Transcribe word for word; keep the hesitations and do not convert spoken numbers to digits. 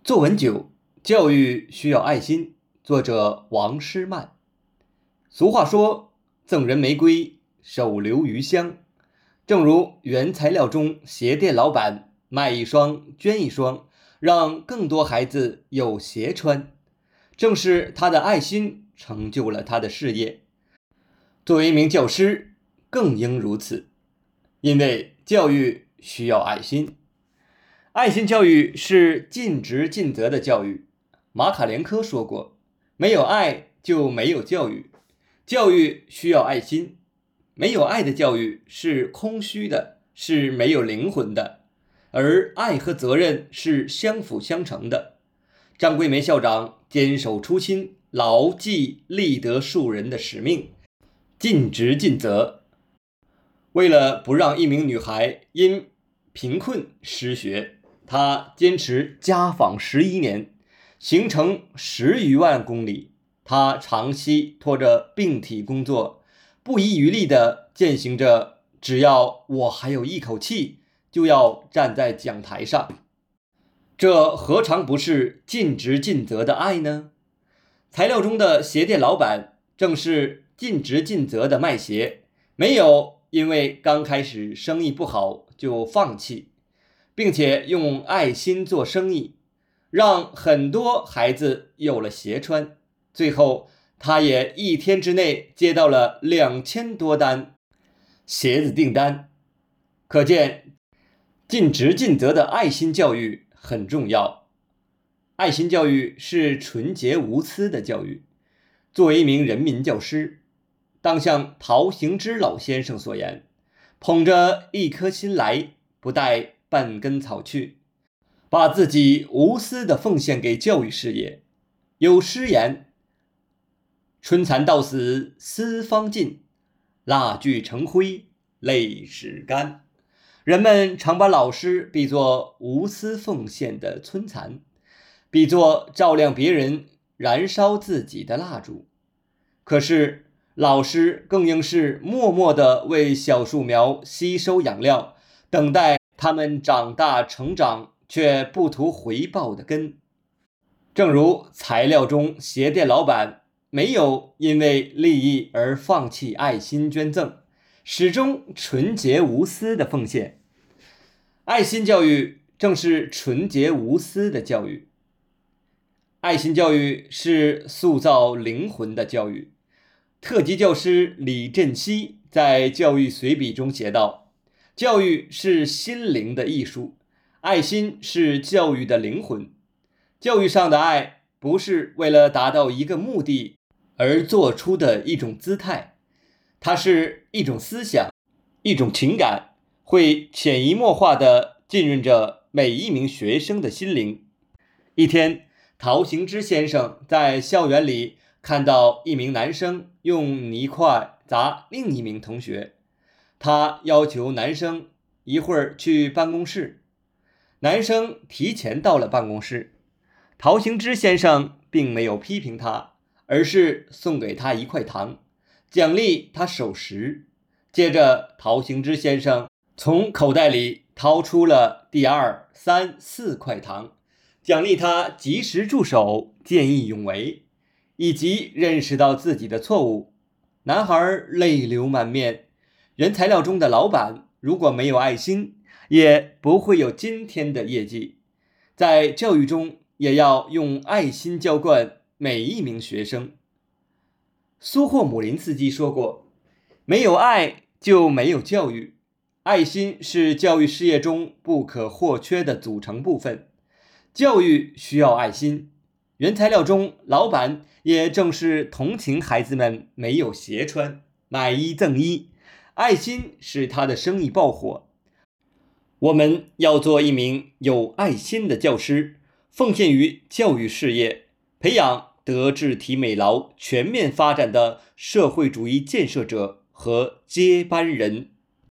作文九，教育需要爱心。作者王诗曼。俗话说，赠人玫瑰，手留余香。正如原材料中鞋店老板卖一双捐一双，让更多孩子有鞋穿，正是他的爱心成就了他的事业。作为一名教师，更应如此，因为教育需要爱心。爱心教育是尽职尽责的教育。马卡连科说过，没有爱就没有教育，教育需要爱心。没有爱的教育是空虚的，是没有灵魂的，而爱和责任是相辅相成的。张桂梅校长坚守初心，牢记立德树人的使命，尽职尽责。为了不让一名女孩因贫困失学，她坚持家访十一年，行程十余万公里。她长期拖着病体工作，不遗余力地践行着只要我还有一口气，就要站在讲台上。这何尝不是尽职尽责的爱呢？材料中的鞋店老板正是尽职尽责的卖鞋，没有因为刚开始生意不好就放弃，并且用爱心做生意，让很多孩子有了鞋穿。最后他也一天之内接到了两千多单鞋子订单。可见尽职尽责的爱心教育很重要。爱心教育是纯洁无私的教育。作为一名人民教师，当像陶行知老先生所言，捧着一颗心来，不带半根草去，把自己无私地奉献给教育事业。有诗言，春蚕到死丝方尽，蜡炬成灰泪始干。人们常把老师比作无私奉献的春蚕，比作照亮别人燃烧自己的蜡烛。可是老师更应是默默地为小树苗吸收养料，等待它们长大成长，却不图回报的根。正如材料中鞋店老板没有因为利益而放弃爱心捐赠，始终纯洁无私的奉献。爱心教育正是纯洁无私的教育。爱心教育是塑造灵魂的教育。特级教师李振西在教育随笔中写道，教育是心灵的艺术，爱心是教育的灵魂。教育上的爱不是为了达到一个目的而做出的一种姿态，它是一种思想，一种情感，会潜移默化地浸润着每一名学生的心灵。一天，陶行知先生在校园里看到一名男生用泥块砸另一名同学，他要求男生一会儿去办公室。男生提前到了办公室，陶行知先生并没有批评他，而是送给他一块糖，奖励他守时。接着陶行知先生从口袋里掏出了第二、三、四块糖，奖励他及时住手，见义勇为，以及认识到自己的错误。男孩泪流满面。原材料中的老板如果没有爱心，也不会有今天的业绩。在教育中也要用爱心浇灌每一名学生。苏霍姆林斯基说过，没有爱就没有教育。爱心是教育事业中不可或缺的组成部分。教育需要爱心。原材料中老板也正是同情孩子们没有鞋穿，买一赠一，爱心使他的生意爆火。我们要做一名有爱心的教师，奉献于教育事业，培养德智体美劳全面发展的社会主义建设者和接班人。